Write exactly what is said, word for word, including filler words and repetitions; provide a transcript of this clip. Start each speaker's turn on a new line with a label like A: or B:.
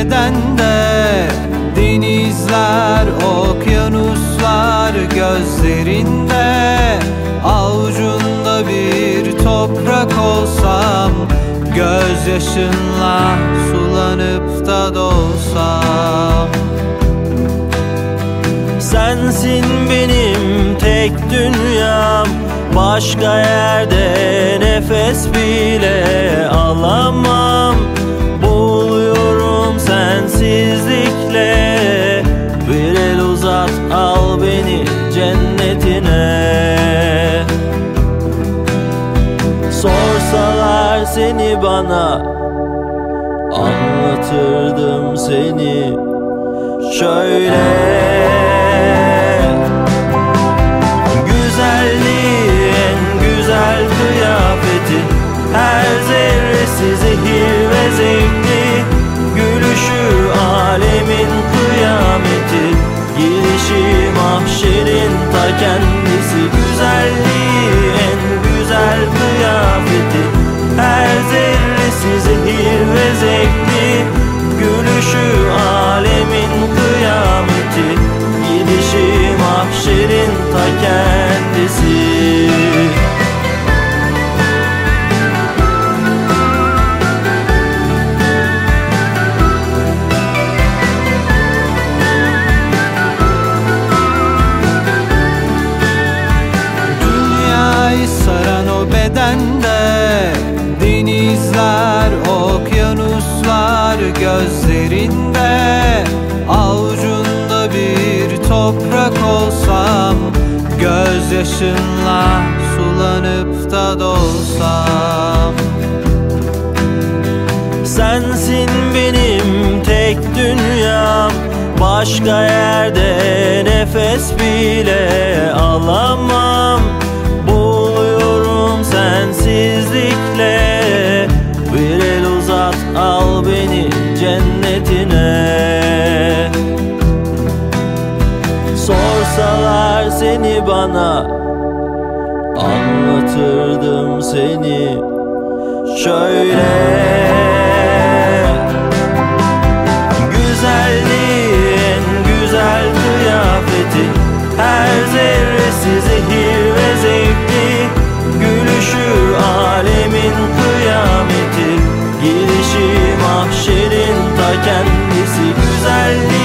A: bedende, denizler, okyanuslar gözlerinde. Avucunda bir toprak olsam, gözyaşınla sulanıp da dolsam.
B: Sensin benim tek dünyam, başka yerde nefes bile alamam. Boğuluyorum sensizlikle, bir el uzat al beni cennetine. Sorsalar seni bana, anlatırdım seni şöyle. Her zerresi zehir ve zevkli, gülüşü alemin kıyameti, girişi mahşerin ta kendisi. Güzelliği en güzel kıyafeti, her zerresi zehir ve zevkli, gülüşü alemin kıyameti, girişi mahşerin ta kendisi.
A: Bedende, denizler, okyanuslar gözlerinde. Avucunda bir toprak olsam, gözyaşınla sulanıp da dolsam.
B: Sensin benim tek dünyam, başka yerde nefes bile alamam. Sensizlikle, bir el uzat al beni cennetine. Sorsalar seni bana, anlatırdım seni şöyle. Güzelliği en güzel kıyafeti, her zerresi zehir ve zevkli, gülüşü alemin kıyameti, girişi mahşerin ta kendisi. Güzelliği